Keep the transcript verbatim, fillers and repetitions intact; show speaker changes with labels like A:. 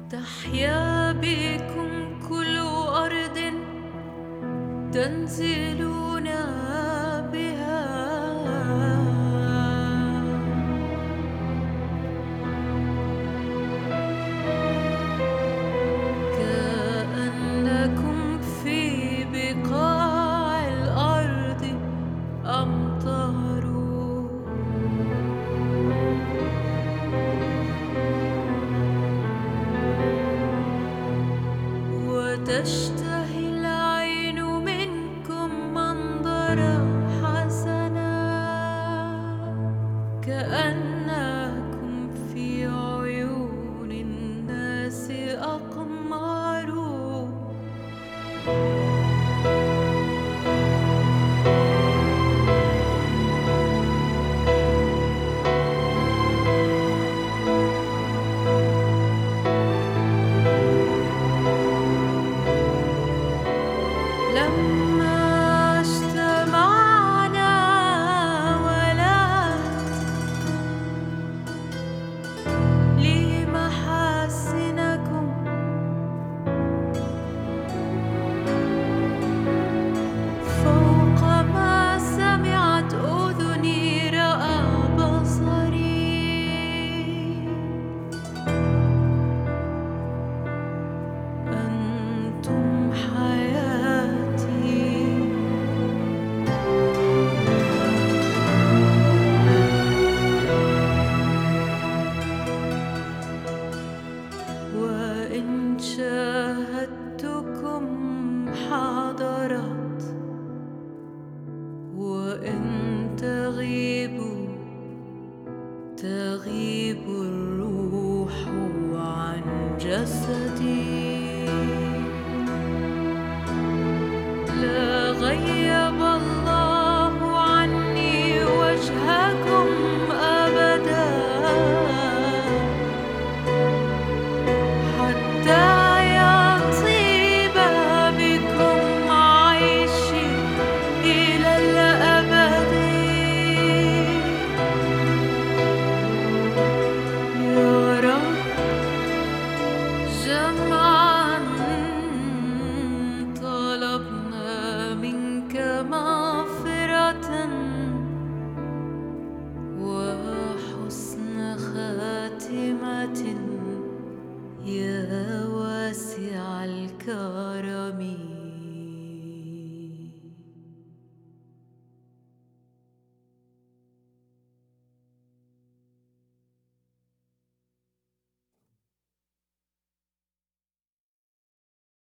A: تحيا بكم كل أرض تنزلون بها، كأنكم في بقاع الأرض أمطار، وتشتهي العين منكم منظرا حسنا، كأنكم في عيون الناس أقمار. لما اجتمعنا ولات لمحاسنكم، فوق ما سمعت أذني رأى بصري، أنتم حياتي، وإن شاهدتكم حضرت، وإن تغيبوا تغيب الروح عن جسدي. لا غيب الله عني وجهكم أبدا، حتى يطيب بكم عيشي إلى الأبد. يا رب جمعا طلبنا منك مغفرة وحسن خاتمة، يا واسع الكرم.